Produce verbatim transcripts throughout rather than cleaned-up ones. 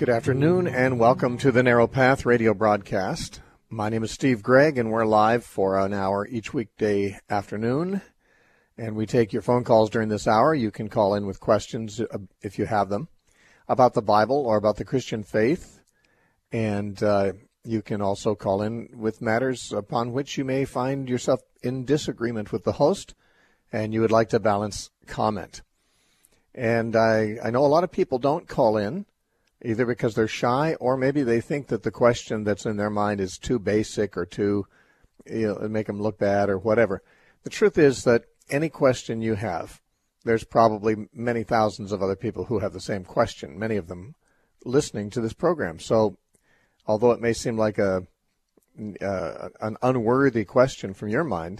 Good afternoon, and welcome to the Narrow Path radio broadcast. My name is Steve Gregg, and we're live for an hour each weekday afternoon. And we take your phone calls during this hour. You can call in with questions, uh, if you have them, about the Bible or about the Christian faith. And uh, you can also call in with matters upon which you may find yourself in disagreement with the host, and you would like to balance comment. And I, I know a lot of people don't call in, either because they're shy or maybe they think that the question that's in their mind is too basic or too, you know, make them look bad or whatever. The truth is that any question you have, there's probably many thousands of other people who have the same question, many of them listening to this program. So although it may seem like a uh, an unworthy question from your mind,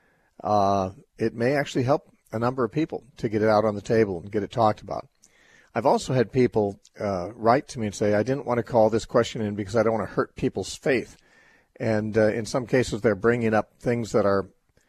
uh, it may actually help a number of people to get it out on the table and get it talked about. I've also had people uh, write to me and say, I didn't want to call this question in because I don't want to hurt people's faith. And uh, in some cases, they're bringing up things that are,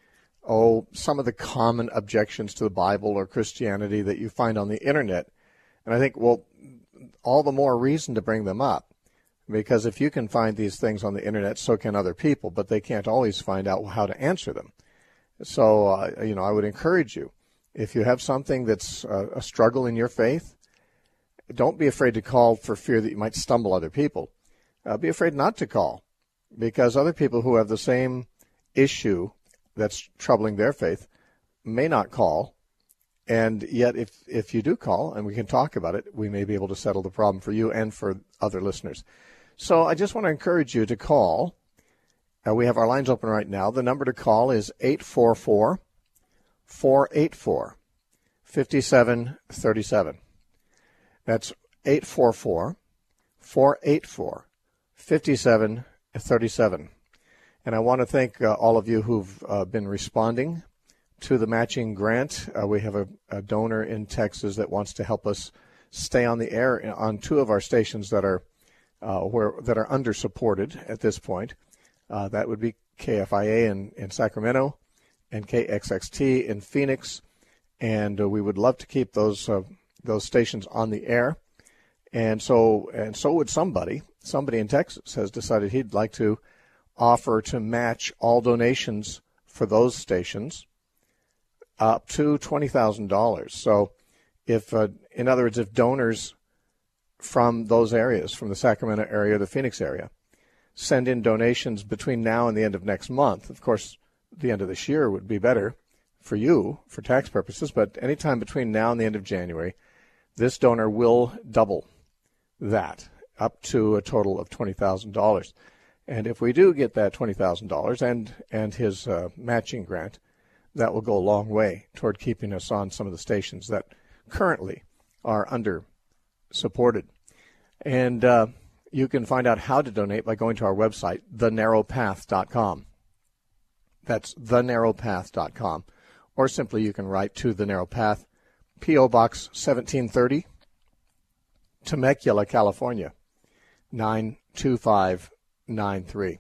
oh, some of the common objections to the Bible or Christianity that you find on the Internet. And I think, well, all the more reason to bring them up. Because if you can find these things on the Internet, so can other people, but they can't always find out how to answer them. So, uh, you know, I would encourage you, if you have something that's uh, a struggle in your faith, don't be afraid to call for fear that you might stumble other people. Uh, be afraid not to call, because other people who have the same issue that's troubling their faith may not call. And yet, if, if you do call and we can talk about it, we may be able to settle the problem for you and for other listeners. So I just want to encourage you to call. Uh, we have our lines open right now. The number to call is eight four four, four eight four, five seven three seven. That's eight four four, four eight four, five seven three seven. And I want to thank uh, all of you who've uh, been responding to the matching grant. Uh, we have a, a donor in Texas that wants to help us stay on the air on two of our stations that are uh, where that are under-supported at this point. Uh, that would be K F I A in, in Sacramento and K X X T in Phoenix. And uh, we would love to keep those uh, those stations on the air. And so and so would somebody. Somebody in Texas has decided he'd like to offer to match all donations for those stations up to twenty thousand dollars. So if, uh, in other words, if donors from those areas, from the Sacramento area, the Phoenix area, send in donations between now and the end of next month, of course, the end of this year would be better for you, for tax purposes, but anytime between now and the end of January, this donor will double that up to a total of twenty thousand dollars. And if we do get that twenty thousand dollars and, and his uh, matching grant, that will go a long way toward keeping us on some of the stations that currently are under-supported. And uh, you can find out how to donate by going to our website, the narrow path dot com. That's the narrow path dot com. Or simply you can write to The Narrow Path, P O. Box seventeen thirty, Temecula, California, nine two five nine three.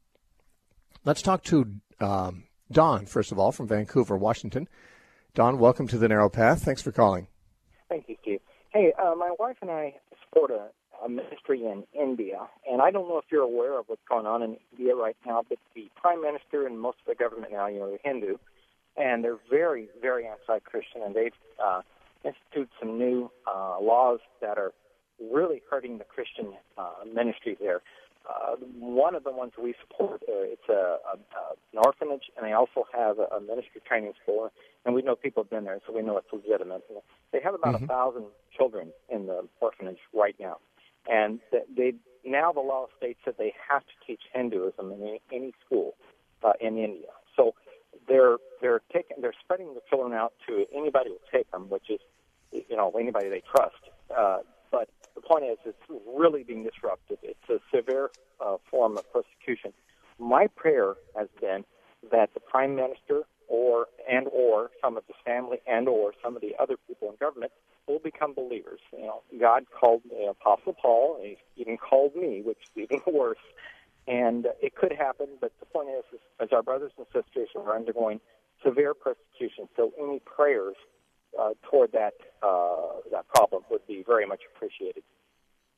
Let's talk to um, Don, first of all, from Vancouver, Washington. Don, welcome to The Narrow Path. Thanks for calling. Thank you, Steve. Hey, uh, my wife and I support a, a ministry in India, and I don't know if you're aware of what's going on in India right now, but the prime minister and most of the government now, you know, they're Hindu, and they're very, very anti-Christian, and they've uh, instituted some new uh, laws that are really hurting the Christian uh, ministry there. Uh, one of the ones we support, uh, it's a, a, a, an orphanage, and they also have a, a ministry training school, and we know people have been there, so we know it's legitimate. They have about mm-hmm. a thousand children in the orphanage right now, and they now the law states that they have to teach Hinduism in any, any school uh, in India. So they're they're taking they're spreading the children out to anybody who will take them, which is you know anybody they trust. Uh, but the point is, it's really being disrupted. It's a severe uh, form of persecution. My prayer has been that the prime minister, or and or some of his family, and or some of the other people in government will become believers. You know, God called the Apostle Paul, and He even called me, which is even worse. And uh, it could happen, but the point is, is, as our brothers and sisters are undergoing severe persecution, so any prayers uh, toward that uh, that problem would be very much appreciated.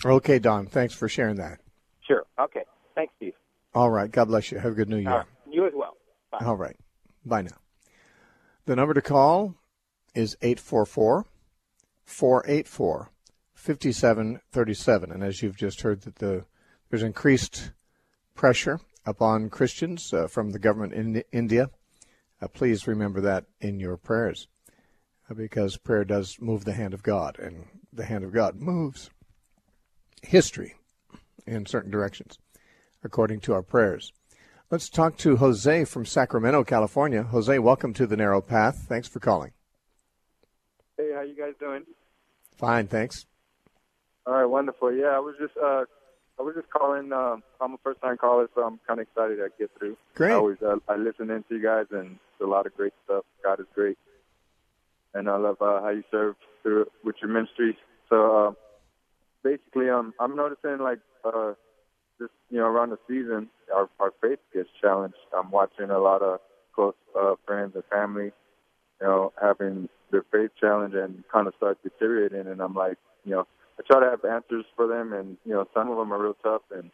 Okay, Don. Thanks for sharing that. Sure. Okay. Thanks, Steve. All right. God bless you. Have a good New Year. Uh, you as well. Bye. All right. Bye now. The number to call is eight four four, four eight four, five seven three seven. And as you've just heard, that the there's increased pressure upon Christians uh, from the government in India. Uh, please remember that in your prayers, uh, because prayer does move the hand of God, and the hand of God moves history in certain directions according to our prayers. Let's talk to Jose from Sacramento, California. Jose, welcome to the Narrow Path. Thanks for calling. Hey, how you guys doing? Fine, thanks. All right, wonderful. Yeah, I was just uh, I was just calling. Um, I'm a first-time caller, so I'm kind of excited to get through. Great. I always uh, I listen in to you guys, and it's a lot of great stuff. God is great, and I love uh, how you serve through with your ministry. So uh, basically, um, I'm noticing like uh, just you know around the season, our our faith gets challenged. I'm watching a lot of close uh, friends and family, you know, having their faith challenge and kind of start deteriorating, and I'm like, you know. I try to have answers for them, and, you know, some of them are real tough. And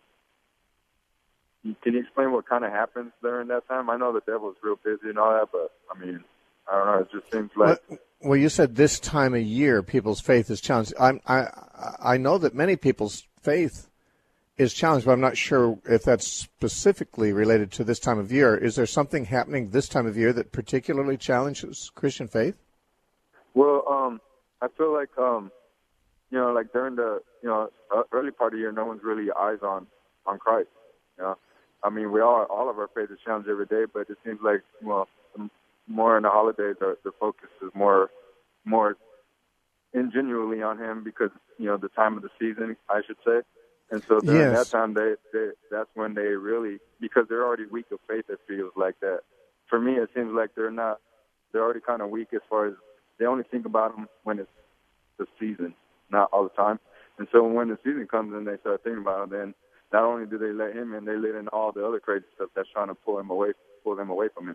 can you explain what kind of happens during that time? I know the devil's real busy and all that, but, I mean, I don't know. It just seems like... Well, well you said this time of year people's faith is challenged. I'm, I I know that many people's faith is challenged, but I'm not sure if that's specifically related to this time of year. Is there something happening this time of year that particularly challenges Christian faith? Well, um, I feel like... um. You know, like during the, you know, early part of the year, no one's really eyes on, on Christ, you know. I mean, we all, all of our faith is challenged every day, but it seems like, well, more in the holidays, the, the focus is more, more ingenuinely on him because, you know, the time of the season, I should say. And so during yes. that time, they, they, that's when they really, because they're already weak of faith, it feels like that. For me, it seems like they're not, they're already kind of weak as far as they only think about him when it's the season. Not all the time. And so when the season comes and they start thinking about it, then not only do they let him in, they let in all the other crazy stuff that's trying to pull him away, pull them away from him.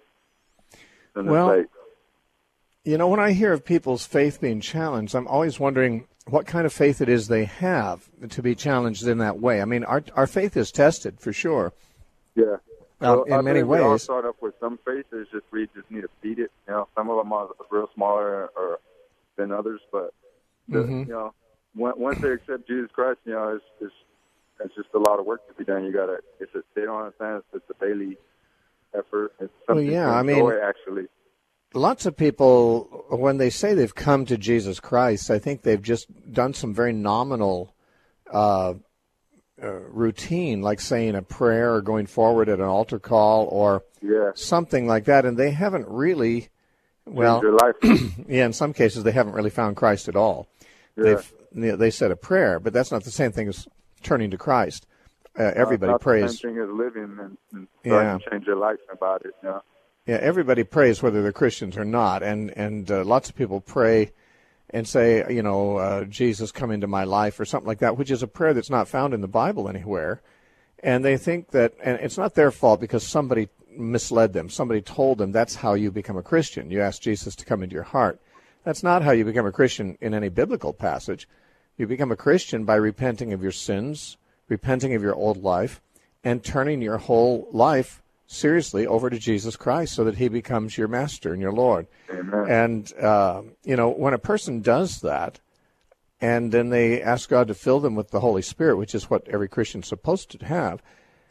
And well, it's like, you know, when I hear of people's faith being challenged, I'm always wondering what kind of faith it is they have to be challenged in that way. I mean, our our faith is tested for sure. Yeah. Um, well, in I many think ways. We all start off with some faith. It's just we just need to feed it. You know, some of them are real smaller or than others, but the, mm-hmm. you know. Once they accept Jesus Christ, you know, it's, it's it's just a lot of work to be done. You gotta, it's a, they don't understand it's, it's a daily effort. It's something well, yeah, to I enjoy, mean, actually. Lots of people, when they say they've come to Jesus Christ, I think they've just done some very nominal uh, uh, routine, like saying a prayer or going forward at an altar call or yeah. something like that, and they haven't really, well, your life. yeah, in some cases they haven't really found Christ at all. Yeah. They've They said a prayer, but that's not the same thing as turning to Christ. Uh, everybody not prays. The same thing as living and, and yeah. starting to change your life about it. Yeah. Yeah, everybody prays whether they're Christians or not, and and uh, lots of people pray and say, you know, uh, Jesus, come into my life or something like that, which is a prayer that's not found in the Bible anywhere. And they think that, and it's not their fault because somebody misled them. Somebody told them that's how you become a Christian. You ask Jesus to come into your heart. That's not how you become a Christian in any biblical passage. You become a Christian by repenting of your sins, repenting of your old life, and turning your whole life seriously over to Jesus Christ so that he becomes your master and your Lord. Amen. And, uh, you know, when a person does that, and then they ask God to fill them with the Holy Spirit, which is what every Christian's supposed to have,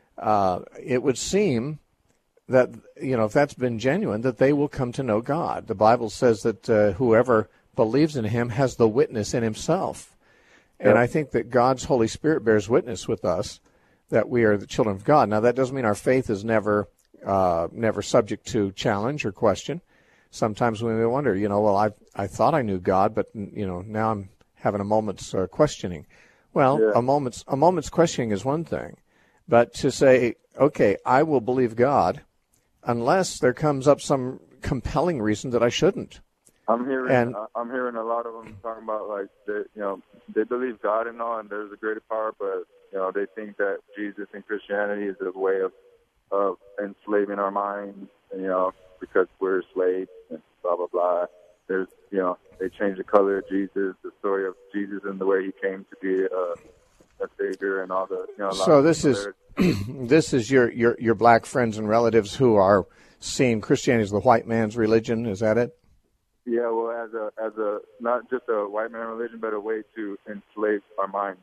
uh, it would seem that, you know, if that's been genuine, that they will come to know God. The Bible says that uh, whoever believes in him has the witness in himself. Yep. And I think that God's Holy Spirit bears witness with us that we are the children of God. Now, that doesn't mean our faith is never uh, never subject to challenge or question. Sometimes we may wonder, you know, well, I I thought I knew God, but, you know, now I'm having a moment's uh, questioning. Well, yeah. a moment's a moment's questioning is one thing. But to say, okay, I will believe God unless there comes up some compelling reason that I shouldn't. I'm hearing, and, I'm hearing a lot of them talking about like, they, you know, they believe God and all, and there's a greater power, but you know, they think that Jesus and Christianity is a way of of enslaving our minds, you know, because we're slaves and blah blah blah. There's, you know, they change the color of Jesus, the story of Jesus, and the way he came to be a, Savior and all the, you know, a lot so of this is this is your, your your black friends and relatives who are seeing Christianity as the white man's religion. Is that it? Yeah, well, as a as a not just a white man religion, but a way to enslave our minds.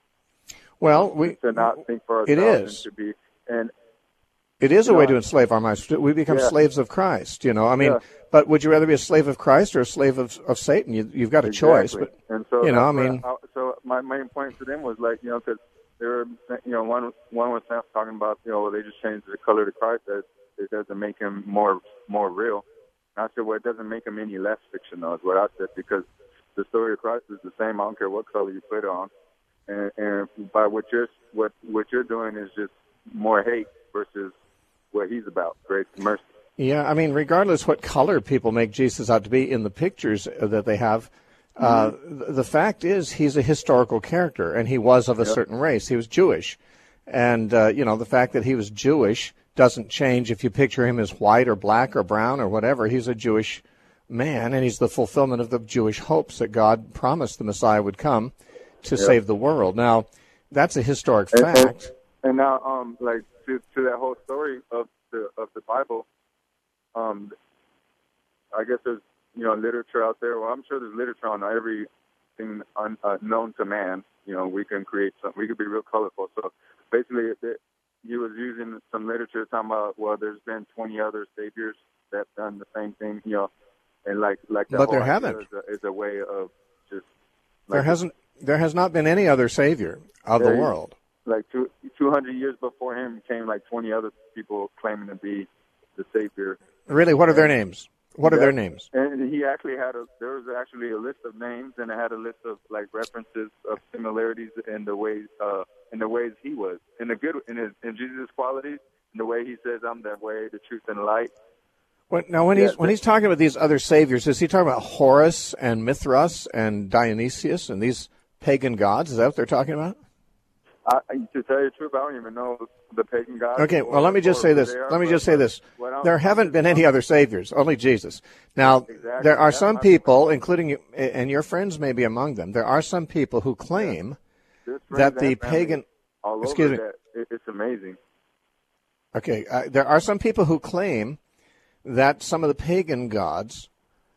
Well, we to not think for it ourselves is. and to be and it is a know, way to enslave our minds. We become yeah. slaves of Christ. You know, I mean, Yeah. but would you rather be a slave of Christ or a slave of, of Satan? You, you've got a exactly. choice. But and so you know, I that's mean, what I, so my main point to them was like, you know, because they were, you know, one one was talking about, you know, well, they just changed the color to Christ. That it doesn't make him more more real. And I said, well, it doesn't make him any less fictional, is what I said, because the story of Christ is the same. I don't care what color you put it on. And, and by what you're what what you're doing is just more hate versus what he's about, grace and mercy. Yeah, I mean, regardless what color people make Jesus out to be in the pictures that they have, uh, mm-hmm. the fact is he's a historical character, and he was of a yep. certain race. He was Jewish. And, uh, you know, the fact that he was Jewish doesn't change if you picture him as white or black or brown or whatever. He's a Jewish man, and he's the fulfillment of the Jewish hopes that God promised the Messiah would come to yep. save the world. Now, that's a historic and, fact. And, and now, um, like, to, to that whole story of the of the Bible, um, I guess there's, you know, literature out there. Well, I'm sure there's literature on everything un, uh, known to man. You know, we can create something. We could be real colorful. So basically, it, he was using some literature talking about, well, there's been twenty other saviors that have done the same thing, you know, and like like that but whole there idea haven't. Is a, is a way of just like there hasn't there has not been any other savior of yeah, the world. Like two two hundred years before him came like twenty other people claiming to be the savior. Really, what are their names? What are yeah, their names? And he actually had a there was actually a list of names, and it had a list of like references of similarities in the ways uh, in the ways he was in the good in his in Jesus' qualities, in the way he says, "I'm the way, the truth, and the light." When, now, when yeah, he's when he's talking about these other saviors, is he talking about Horus and Mithras and Dionysius and these pagan gods? Is that what they're talking about? I, to tell you the truth, I don't even know the pagan gods. Okay, well, let me just say this. Let me just say this. There haven't been any other saviors, only Jesus. Now, exactly. there are some people, including you, and your friends may be among them, there are some people who claim that the pagan... All excuse over me. That. It's amazing. Okay, uh, there are some people who claim that some of the pagan gods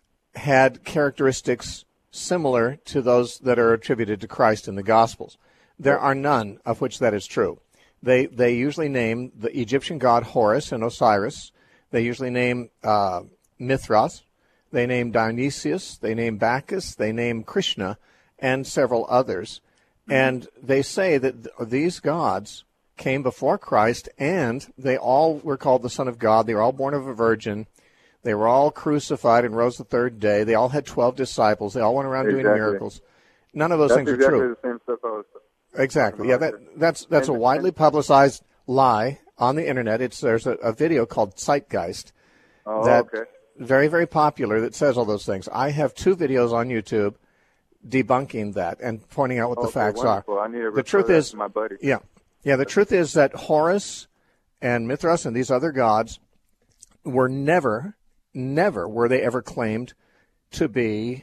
had characteristics similar to those that are attributed to Christ in the Gospels. There are none of which that is true. They they usually name the Egyptian god Horus and Osiris. They usually name uh, Mithras. They name Dionysius. They name Bacchus. They name Krishna and several others. Mm-hmm. And they say that th- these gods came before Christ, and they all were called the Son of God. They were all born of a virgin. They were all crucified and rose the third day. They all had twelve disciples. They all went around exactly. doing miracles. None of those that's things exactly are true. The same stuff I was Exactly. Yeah, that that's that's a widely publicized lie on the internet. It's there's a, a video called Zeitgeist oh, that okay. very very popular that says all those things. I have two videos on YouTube debunking that and pointing out what okay, the facts wonderful. are. I need to the truth is, my buddy. yeah, yeah. The truth is that Horus and Mithras and these other gods were never, never were they ever claimed to be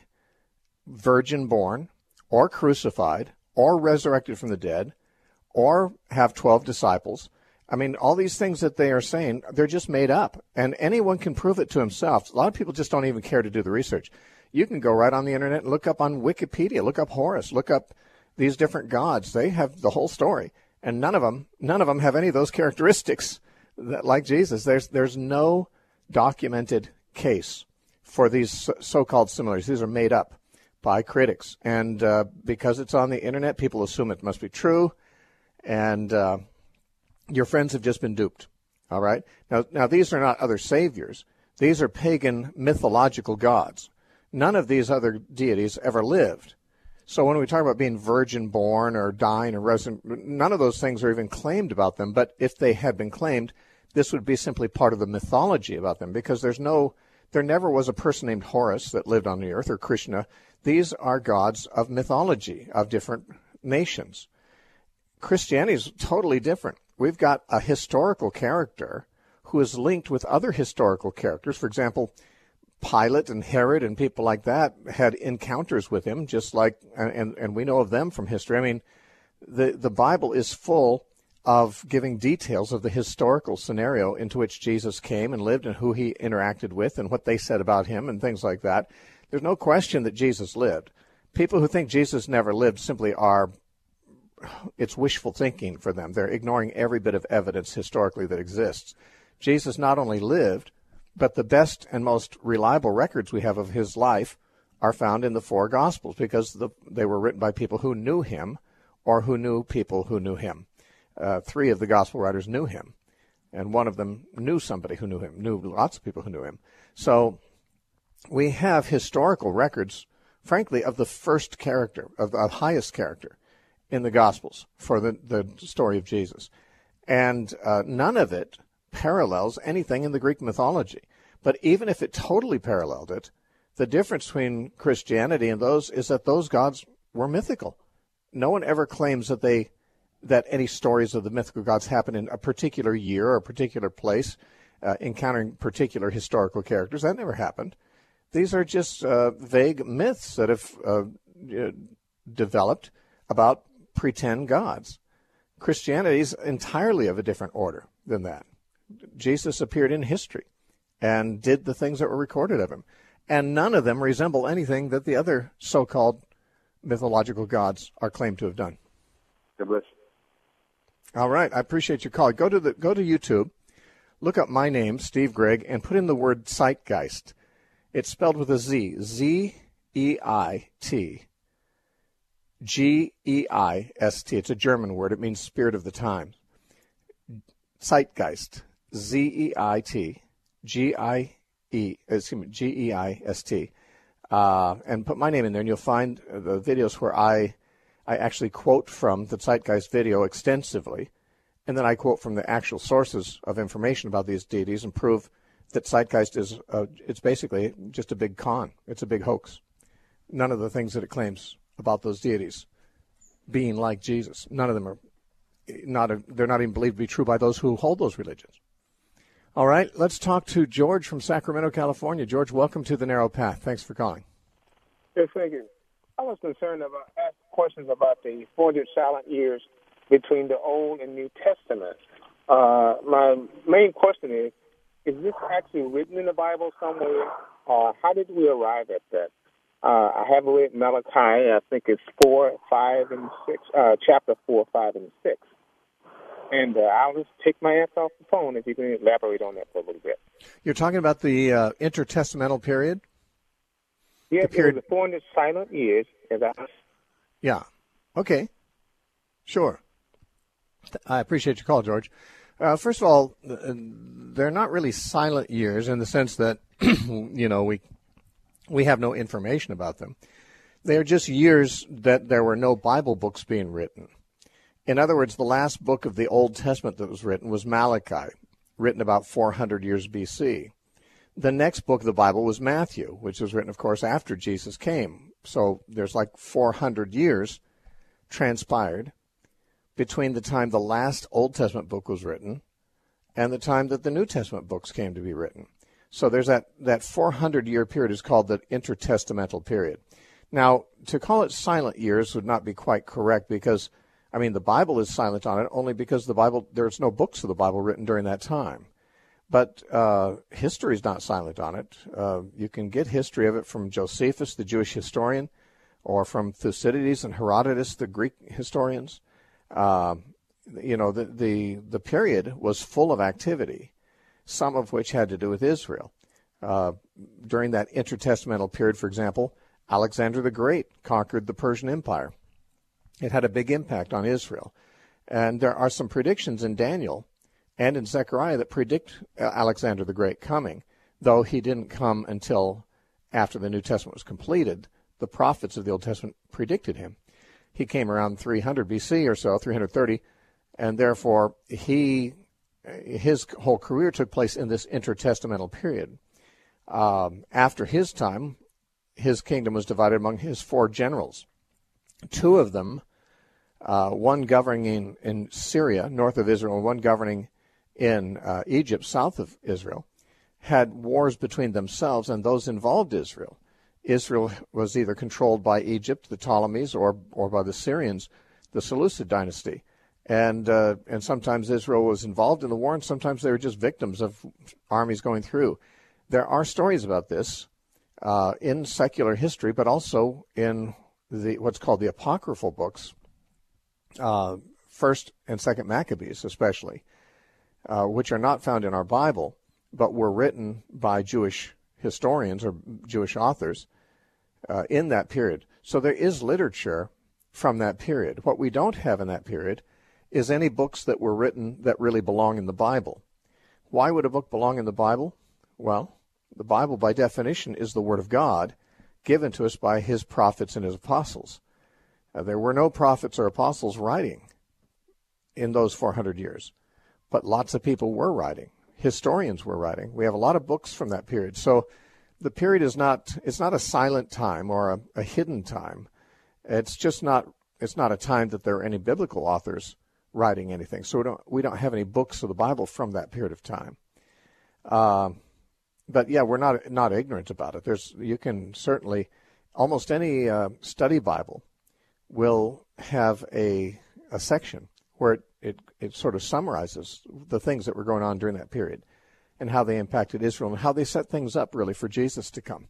virgin born or crucified or resurrected from the dead, or have twelve disciples. I mean, all these things that they are saying, they're just made up, and anyone can prove it to himself. A lot of people just don't even care to do the research. You can go right on the internet and look up on Wikipedia, look up Horus, look up these different gods. They have the whole story, and none of them, none of them have any of those characteristics that, like Jesus. There's there's no documented case for these so-called similarities. These are made up by critics, and uh, because it's on the internet, people assume it must be true, and uh, your friends have just been duped. All right, now now these are not other saviors; these are pagan mythological gods. None of these other deities ever lived. So when we talk about being virgin born or dying or resurrected, none of those things are even claimed about them. But if they had been claimed, this would be simply part of the mythology about them, because there's no, there never was a person named Horus that lived on the earth, or Krishna. These are gods of mythology, of different nations. Christianity is totally different. We've got a historical character who is linked with other historical characters. For example, Pilate and Herod and people like that had encounters with him, just like, and, and we know of them from history. I mean, The, the Bible is full of giving details of the historical scenario into which Jesus came and lived and who he interacted with and what they said about him and things like that. There's no question that Jesus lived. People who think Jesus never lived simply are, it's wishful thinking for them. They're ignoring every bit of evidence historically that exists. Jesus not only lived, but the best and most reliable records we have of his life are found in the four Gospels because the, they were written by people who knew him or who knew people who knew him. Uh, three of the Gospel writers knew him, and one of them knew somebody who knew him, knew lots of people who knew him. So we have historical records, frankly, of the first character, of the highest character in the Gospels for the, the story of Jesus. And uh, none of it parallels anything in the Greek mythology. But even if it totally paralleled it, the difference between Christianity and those is that those gods were mythical. No one ever claims that they that any stories of the mythical gods happen in a particular year or a particular place, uh, encountering particular historical characters. That never happened. These are just uh, vague myths that have uh, developed about pretend gods. Christianity is entirely of a different order than that. Jesus appeared in history and did the things that were recorded of him. And none of them resemble anything that the other so-called mythological gods are claimed to have done. God bless. All right. I appreciate your call. Go to the go to YouTube, look up my name, Steve Gregg, and put in the word Zeitgeist. It's spelled with a Z. Z E I T. G E I S T. It's a German word. It means spirit of the times. Zeitgeist. Z E I T. G I E. Excuse me. G E I S T. Uh, and put my name in there, and you'll find the videos where I I actually quote from the Zeitgeist video extensively, and then I quote from the actual sources of information about these deities and prove that Zeitgeist is, uh, it's basically just a big con. It's a big hoax. None of the things that it claims about those deities being like Jesus, none of them are, not a, they're not even believed to be true by those who hold those religions. All right, let's talk to George from Sacramento, California. George, welcome to The Narrow Path. Thanks for calling. Yes, thank you. I was concerned about asked questions about the four hundred silent years between the Old and New Testament. Uh, my main question is, is this actually written in the Bible somewhere, or how did we arrive at that? Uh, I have read Malachi, I think it's four, five, and six, uh, chapter four, five, and six. And uh, I'll just take my ass off the phone if you can elaborate on that for a little bit. You're talking about the uh, intertestamental period? Yes, the period... the four hundred silent years. As I... Yeah. Okay. Sure. I appreciate your call, George. Uh, first of all, they're not really silent years in the sense that, you know, we we have no information about them. They're just years that there were no Bible books being written. In other words, the last book of the Old Testament that was written was Malachi, written about four hundred years B C. The next book of the Bible was Matthew, which was written, of course, after Jesus came. So there's like four hundred years transpired between the time the last Old Testament book was written and the time that the New Testament books came to be written. So there's that, that four hundred year period is called the intertestamental period. Now, to call it silent years would not be quite correct because, I mean, the Bible is silent on it only because the Bible, there's no books of the Bible written during that time. But uh, history is not silent on it. Uh, you can get history of it from Josephus, the Jewish historian, or from Thucydides and Herodotus, the Greek historians. Uh, you know, the, the, the period was full of activity, some of which had to do with Israel. Uh, during that intertestamental period, for example, Alexander the Great conquered the Persian Empire. It had a big impact on Israel. And there are some predictions in Daniel and in Zechariah that predict Alexander the Great coming, though he didn't come until after the New Testament was completed. The prophets of the Old Testament predicted him. He came around three hundred B C or so, three hundred thirty, and therefore he his whole career took place in this intertestamental period. Um, after his time, his kingdom was divided among his four generals. Two of them, uh, one governing in, in Syria, north of Israel, and one governing in uh, Egypt, south of Israel, had wars between themselves and those involved Israel. Israel was either controlled by Egypt, the Ptolemies, or or by the Syrians, the the Seleucid dynasty. And uh, and sometimes Israel was involved in the war, and sometimes they were just victims of armies going through. There are stories about this uh, in secular history, but also in the what's called the apocryphal books, uh, First and Second Maccabees especially, uh, which are not found in our Bible, but were written by Jewish historians or Jewish authors uh, in that period. So there is literature from that period. What we don't have in that period is any books that were written that really belong in the Bible. Why would a book belong in the Bible? Well, the Bible, by definition, is the Word of God given to us by His prophets and His apostles. Uh, there were no prophets or apostles writing in those four hundred years, but lots of people were writing. Historians were writing. We have a lot of books from that period. So the period is not, it's not a silent time or a, a hidden time. It's just not, it's not a time that there are any biblical authors writing anything. So we don't we don't have any books of the Bible from that period of time. Uh, but yeah, we're not not ignorant about it. There's you can certainly almost any uh, study Bible will have a a section where it, it it sort of summarizes the things that were going on during that period and how they impacted Israel and how they set things up really for Jesus to come.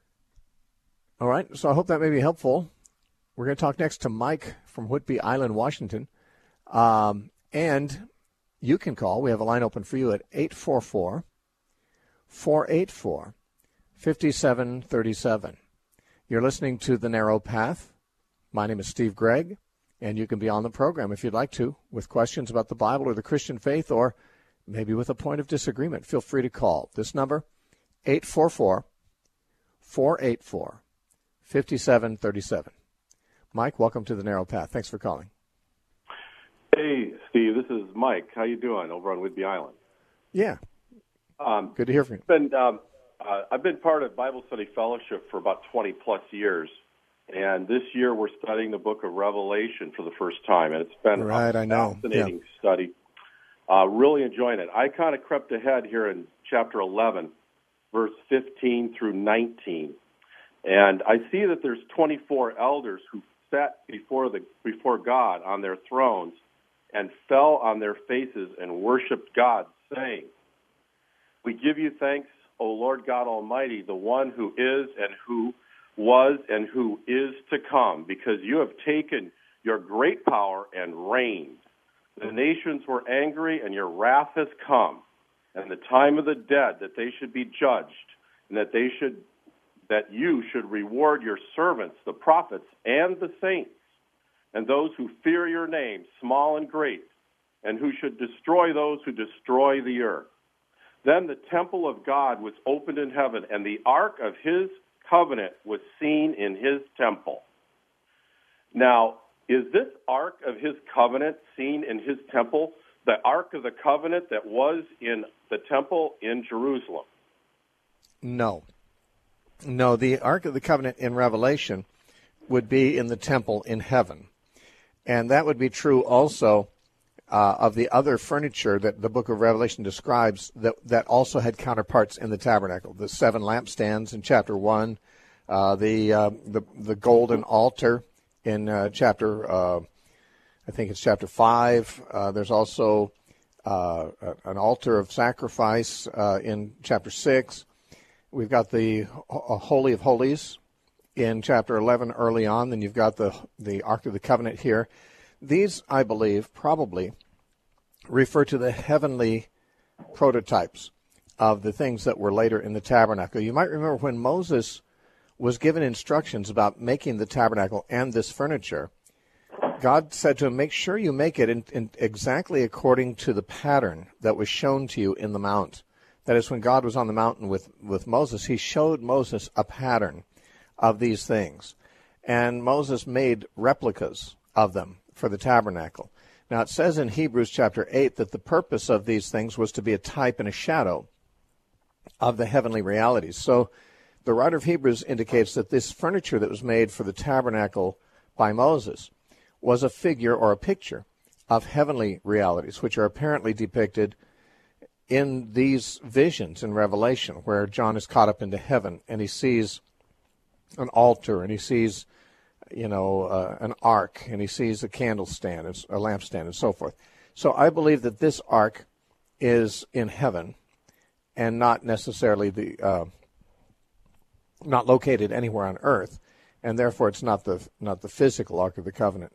All right, so I hope that may be helpful. We're going to talk next to Mike from Whidbey Island, Washington. Um, and you can call. We have a line open for you at eight four four, four eight four, five seven three seven. You're listening to The Narrow Path. My name is Steve Gregg, and you can be on the program if you'd like to with questions about the Bible or the Christian faith or maybe with a point of disagreement. Feel free to call. This number, eight four four, four eight four, five seven three seven. Mike, welcome to The Narrow Path. Thanks for calling. Hey, Steve, this is Mike. How you doing over on Whidbey Island? Yeah. Um, Good to hear from you. Been, um, uh, I've been part of Bible Study Fellowship for about twenty-plus years, and this year we're studying the book of Revelation for the first time, and it's been right, a I know. fascinating yeah. study. Uh, really enjoying it. I kind of crept ahead here in chapter eleven, verse fifteen through nineteen, and I see that there's twenty-four elders who sat before the before God on their thrones and fell on their faces and worshipped God, saying, "We give you thanks, O Lord God Almighty, the one who is and who was and who is to come, because you have taken your great power and reigned. The nations were angry, and your wrath has come, and the time of the dead that they should be judged, and that they should that you should reward your servants, the prophets, and the saints, and those who fear your name, small and great, and who should destroy those who destroy the earth." Then the temple of God was opened in heaven, and the ark of his covenant was seen in his temple. Now, is this ark of his covenant seen in his temple the ark of the covenant that was in the temple in Jerusalem? No. No, the Ark of the Covenant in Revelation would be in the temple in heaven. And that would be true also uh, of the other furniture that the book of Revelation describes that, that also had counterparts in the tabernacle. The seven lampstands in chapter one, uh, the, uh, the the golden altar in uh, chapter, uh, I think it's chapter five. Uh, there's also uh, an altar of sacrifice uh, in chapter six. We've got the Holy of Holies in chapter eleven early on. Then you've got the the Ark of the Covenant here. These, I believe, probably refer to the heavenly prototypes of the things that were later in the tabernacle. You might remember when Moses was given instructions about making the tabernacle and this furniture, God said to him, make sure you make it in, in exactly according to the pattern that was shown to you in the mount. That is, when God was on the mountain with, with Moses, he showed Moses a pattern of these things. And Moses made replicas of them for the tabernacle. Now, it says in Hebrews chapter eight that the purpose of these things was to be a type and a shadow of the heavenly realities. So the writer of Hebrews indicates that this furniture that was made for the tabernacle by Moses was a figure or a picture of heavenly realities, which are apparently depicted in these visions in Revelation, where John is caught up into heaven and he sees an altar and he sees you know, uh, an ark, and he sees a candlestand, a lampstand, and so forth. So I believe that this ark is in heaven, and not necessarily the uh, not located anywhere on earth, and therefore it's not the not the physical Ark of the Covenant.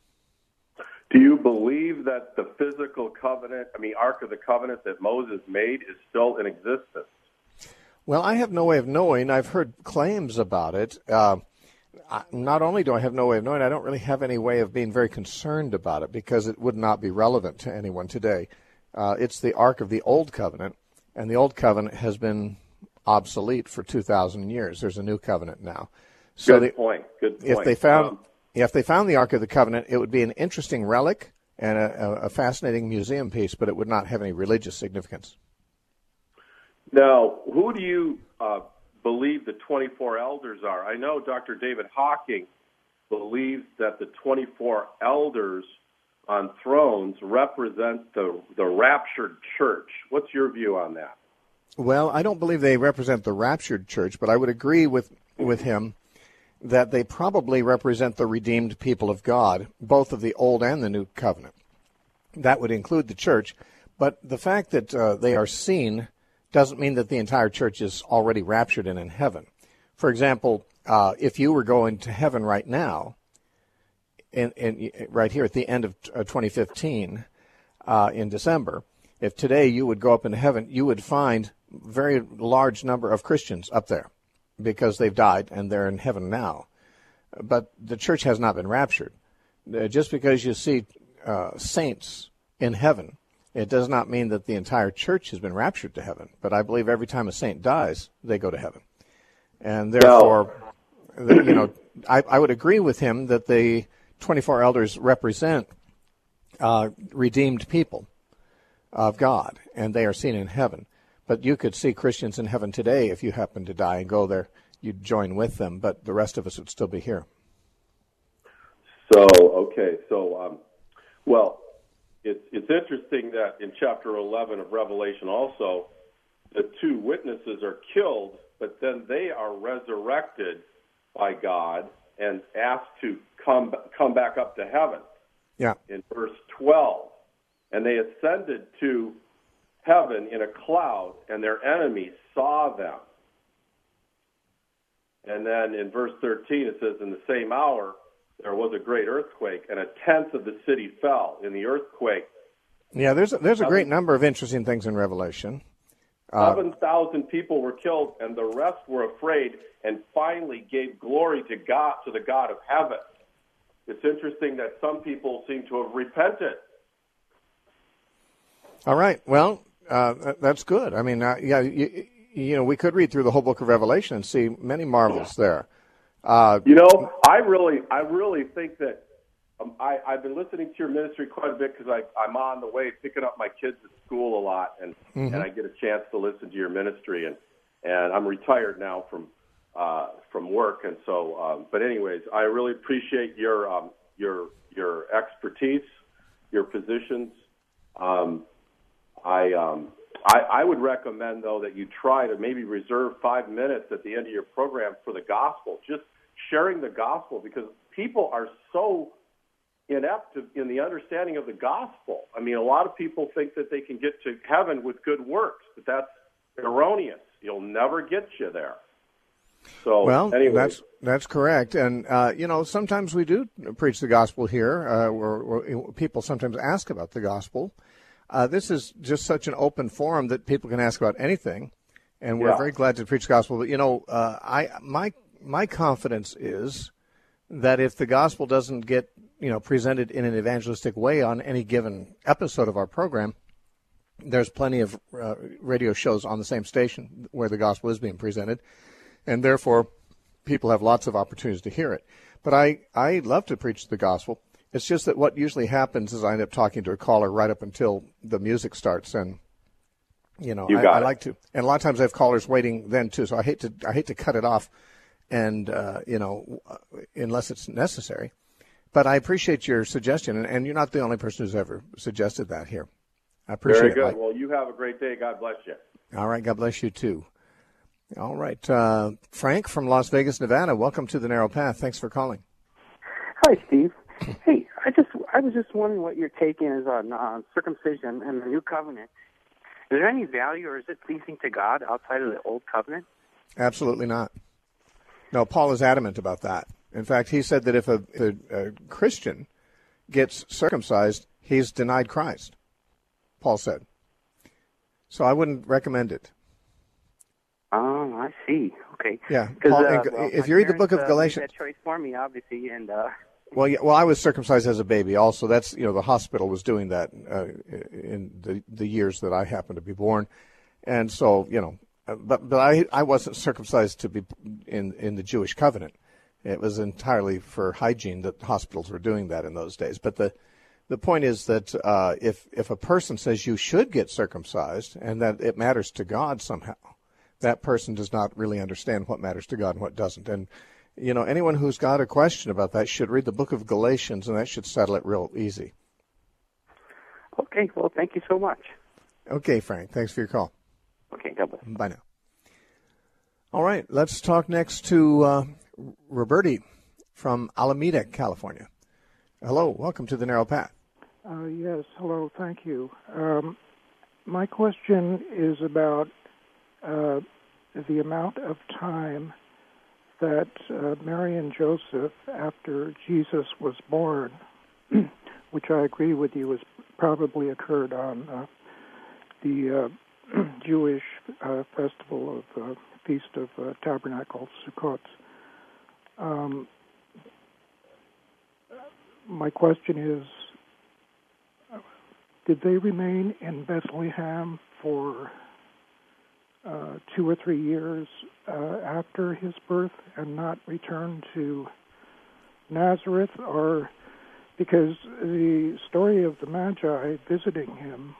Do you believe that the physical covenant, I mean, Ark of the Covenant that Moses made is still in existence? Well, I have no way of knowing. I've heard claims about it. Uh, not only do I have no way of knowing, I don't really have any way of being very concerned about it because it would not be relevant to anyone today. Uh, it's the Ark of the Old Covenant, and the Old Covenant has been obsolete for two thousand years. There's a new covenant now. So Good the, point. Good point. If they found um, if they found the Ark of the Covenant, it would be an interesting relic and a, a fascinating museum piece, but it would not have any religious significance. Now, who do you uh, believe the twenty-four elders are? I know Doctor David Hawking believes that the twenty-four elders on thrones represent the the raptured church. What's your view on that? Well, I don't believe they represent the raptured church, but I would agree with, with him that they probably represent the redeemed people of God, both of the Old and the New Covenant. That would include the church, but the fact that uh, they are seen doesn't mean that the entire church is already raptured and in heaven. For example, uh, if you were going to heaven right now, in, in, right here at the end of uh, twenty fifteen, uh, in December, if today you would go up into heaven, you would find a very large number of Christians up there because they've died and they're in heaven now. But the church has not been raptured. Uh, just because you see uh, saints in heaven, it does not mean that the entire church has been raptured to heaven. But I believe every time a saint dies, they go to heaven. And therefore, no. the, you know, I, I would agree with him that the twenty-four elders represent uh, redeemed people of God, and they are seen in heaven. But you could see Christians in heaven today if you happen to die and go there. You'd join with them, but the rest of us would still be here. So, okay, so, um, well, it's, it's interesting that in chapter eleven of Revelation also, the two witnesses are killed, but then they are resurrected by God and asked to come come back up to heaven. Yeah. In verse twelve. And they ascended to heaven in a cloud, and their enemies saw them. And then in verse thirteen, it says, in the same hour, there was a great earthquake, and a tenth of the city fell in the earthquake. Yeah, there's a, there's a great number of interesting things in Revelation. Uh, Seven thousand people were killed, and the rest were afraid, and finally gave glory to God, to the God of heaven. It's interesting that some people seem to have repented. All right. Well, uh, that's good. I mean, uh, yeah, you, you know, we could read through the whole book of Revelation and see many marvels there. Uh, you know, I really, I really think that um, I, I've been listening to your ministry quite a bit because I'm on the way picking up my kids at school a lot, and mm-hmm. and I get a chance to listen to your ministry, and and I'm retired now from uh, from work, and so. Um, but anyways, I really appreciate your um, your your expertise, your positions. Um, I, um, I I would recommend, though, that you try to maybe reserve five minutes at the end of your program for the gospel, just sharing the gospel, because people are so inept in the understanding of the gospel. I mean, a lot of people think that they can get to heaven with good works, but that's erroneous. You'll never get you there. So, well, anyway. that's that's correct. And, uh, you know, sometimes we do preach the gospel here, uh, where, where people sometimes ask about the gospel. Uh, this is just such an open forum that people can ask about anything, and we're yeah. very glad to preach the gospel. But, you know, uh, I my my confidence is that if the gospel doesn't get, you know, presented in an evangelistic way on any given episode of our program, there's plenty of uh, radio shows on the same station where the gospel is being presented, and therefore people have lots of opportunities to hear it. But I, I love to preach the gospel. It's just that what usually happens is I end up talking to a caller right up until the music starts, and you know you I, I like to. And a lot of times I have callers waiting then too, so I hate to I hate to cut it off, and uh, you know unless it's necessary. But I appreciate your suggestion, and, and you're not the only person who's ever suggested that here. I appreciate Very it. good. Mike. Well, you have a great day. God bless you. All right. God bless you too. All right, uh, Frank from Las Vegas, Nevada. Welcome to the Narrow Path. Thanks for calling. Hi, Steve. Hey, I just I was just wondering what your take is on uh, circumcision and the new covenant. Is there any value, or is it pleasing to God outside of the old covenant? Absolutely not. No, Paul is adamant about that. In fact, he said that if a, a, a Christian gets circumcised, he's denied Christ, Paul said. So I wouldn't recommend it. Oh, I see. Okay. Yeah. Paul, uh, well, if you read the book of uh, Galatians, made that choice for me, obviously, and uh, well, yeah, well, I was circumcised as a baby. Also, that's you know the hospital was doing that uh, in the the years that I happened to be born, and so you know, but but I I wasn't circumcised to be in in the Jewish covenant. It was entirely for hygiene that hospitals were doing that in those days. But the the point is that uh, if if a person says you should get circumcised and that it matters to God somehow, that person does not really understand what matters to God and what doesn't. And you know, anyone who's got a question about that should read the book of Galatians, and that should settle it real easy. Okay. Well, thank you so much. Okay, Frank. Thanks for your call. Okay. God bless. Bye now. All right. Let's talk next to uh, Roberti from Alameda, California. Hello. Welcome to the Narrow Path. Uh, yes. Hello. Thank you. Um, my question is about uh, the amount of time that uh, Mary and Joseph, after Jesus was born, which I agree with you, was probably occurred on uh, the uh, Jewish uh, festival of uh, Feast of uh, Tabernacles, Sukkot. Um, my question is, did they remain in Bethlehem for Uh, two or three years uh, after his birth and not return to Nazareth? Or because the story of the Magi visiting him,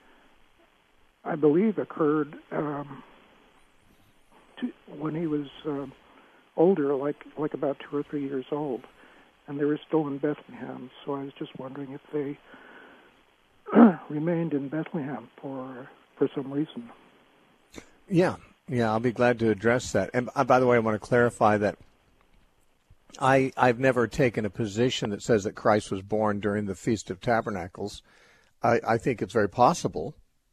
I believe, occurred um, to, when he was uh, older, like like about two or three years old, and they were still in Bethlehem. So I was just wondering if they remained in Bethlehem for for some reason. Yeah, yeah, I'll be glad to address that. And uh, by the way, I want to clarify that I, I've never taken a position that says that Christ was born during the Feast of Tabernacles. I, I think it's very possible.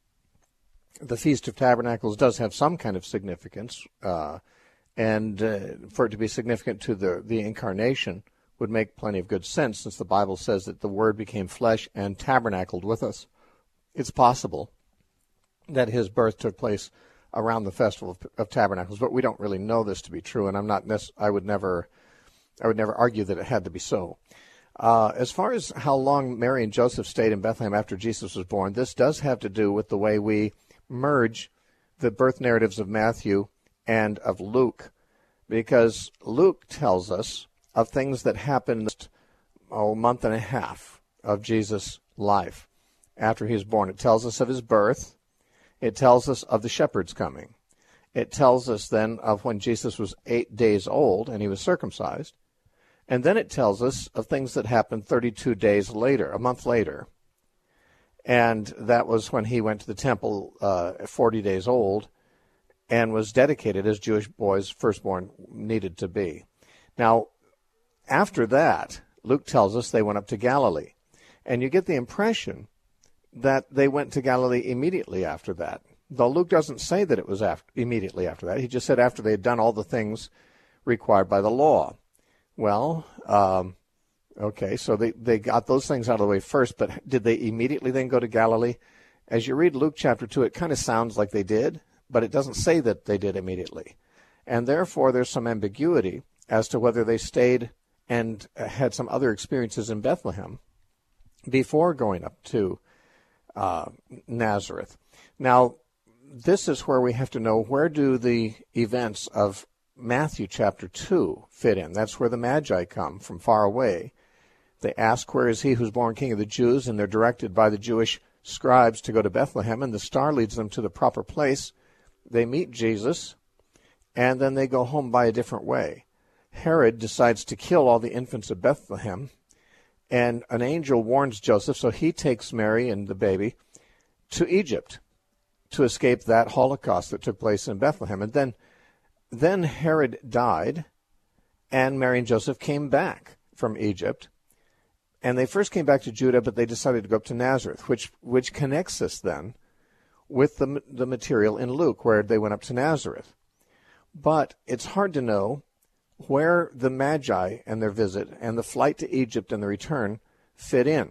The Feast of Tabernacles does have some kind of significance, uh, and uh, for it to be significant to the, the incarnation would make plenty of good sense, since the Bible says that the Word became flesh and tabernacled with us. It's possible that his birth took place around the Festival of, of Tabernacles, but we don't really know this to be true, and I'm not. Nec- I would never, I would never argue that it had to be so. Uh, as far as how long Mary and Joseph stayed in Bethlehem after Jesus was born, this does have to do with the way we merge the birth narratives of Matthew and of Luke, because Luke tells us of things that happened oh, a month and a half of Jesus' life after he was born. It tells us of his birth. It tells us of the shepherds coming. It tells us then of when Jesus was eight days old and he was circumcised. And then it tells us of things that happened thirty-two days later, a month later. And that was when he went to the temple uh, forty days old and was dedicated as Jewish boys' firstborn needed to be. Now, after that, Luke tells us they went up to Galilee. And you get the impression that they went to Galilee immediately after that. Though Luke doesn't say that it was after, immediately after that. He just said after they had done all the things required by the law. Well, um, okay, so they, they got those things out of the way first, but did they immediately then go to Galilee? As you read Luke chapter two, it kind of sounds like they did, but it doesn't say that they did immediately. And therefore, there's some ambiguity as to whether they stayed and had some other experiences in Bethlehem before going up to uh, Nazareth. Now, this is where we have to know, where do the events of Matthew chapter two fit in? That's where the Magi come from far away. They ask, where is he who's born King of the Jews? And they're directed by the Jewish scribes to go to Bethlehem, and the star leads them to the proper place. They meet Jesus, and then they go home by a different way. Herod decides to kill all the infants of Bethlehem, and an angel warns Joseph, so he takes Mary and the baby to Egypt to escape that Holocaust that took place in Bethlehem. And then Then Herod died, and Mary and Joseph came back. from Egypt, and they first came back to Judah, but they decided to go up to Nazareth, which which connects us then with the the material in Luke, where they went up to Nazareth. But it's hard to know where the Magi and their visit and the flight to Egypt and the return fit in.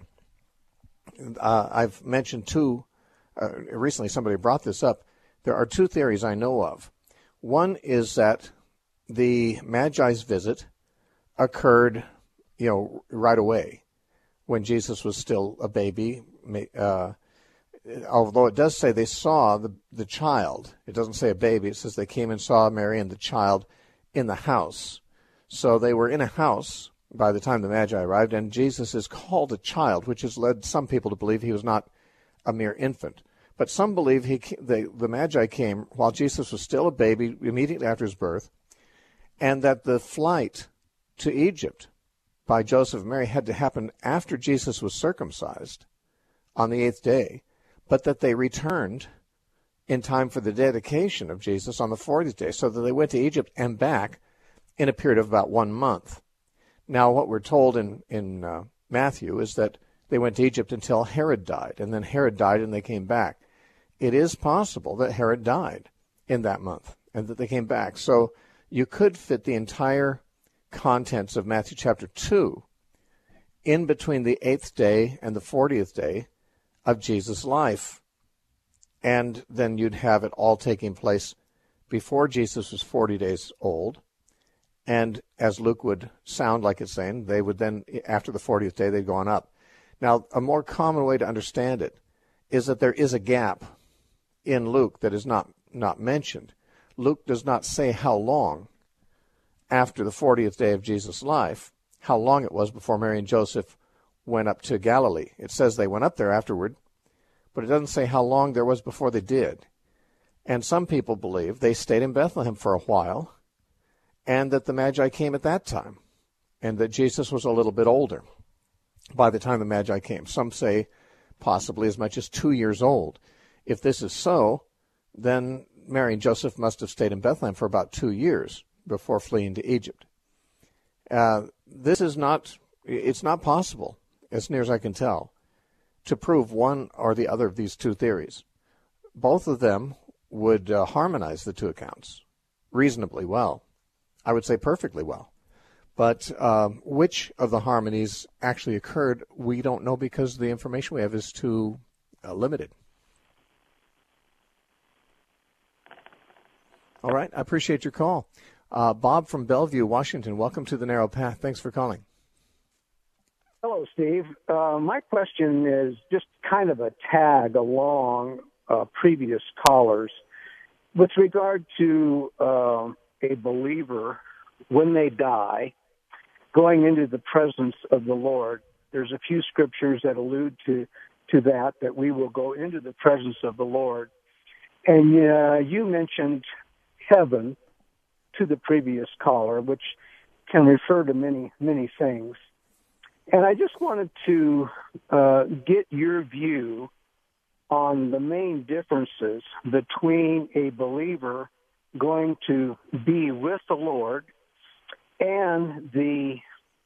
Uh, I've mentioned two, uh, recently somebody brought this up. There are two theories I know of. One is that the Magi's visit occurred, you know, right away when Jesus was still a baby. Uh, although it does say they saw the, the child. It doesn't say a baby. It says they came and saw Mary and the child in the house. So they were in a house by the time the Magi arrived, and Jesus is called a child, which has led some people to believe he was not a mere infant. But some believe he the, the Magi came while Jesus was still a baby, immediately after his birth, and that the flight to Egypt by Joseph and Mary had to happen after Jesus was circumcised on the eighth day, but that they returned in time for the dedication of Jesus on the fortieth day, so that they went to Egypt and back in a period of about one month. Now, what we're told in, in uh, Matthew is that they went to Egypt until Herod died, and then Herod died and they came back. It is possible that Herod died in that month and that they came back. So you could fit the entire contents of Matthew chapter two in between the eighth day and the fortieth day of Jesus' life. And then you'd have it all taking place before Jesus was forty days old. And as Luke would sound like it's saying, they would then, after the fortieth day, they'd gone up. Now, a more common way to understand it is that there is a gap in Luke that is not, not mentioned. Luke does not say how long after the fortieth day of Jesus' life, how long it was before Mary and Joseph went up to Galilee. It says they went up there afterward, but it doesn't say how long there was before they did. And some people believe they stayed in Bethlehem for a while, and that the Magi came at that time, and that Jesus was a little bit older by the time the Magi came. Some say possibly as much as two years old. If this is so, then Mary and Joseph must have stayed in Bethlehem for about two years before fleeing to Egypt. Uh, this is not, it's not possible, as near as I can tell, to prove one or the other of these two theories. Both of them would uh, harmonize the two accounts reasonably well. I would say perfectly well. But um, which of the harmonies actually occurred, we don't know because the information we have is too uh, limited. All right, I appreciate your call. Uh, Bob from Bellevue, Washington, welcome to the Narrow Path. Thanks for calling. Hello, Steve. Uh, my question is just kind of a tag along uh, previous callers. With regard to uh, a believer, when they die, going into the presence of the Lord, there's a few scriptures that allude to, to that, that we will go into the presence of the Lord. And uh, you mentioned heaven to the previous caller, which can refer to many, many things. And I just wanted to uh, get your view on the main differences between a believer going to be with the Lord and the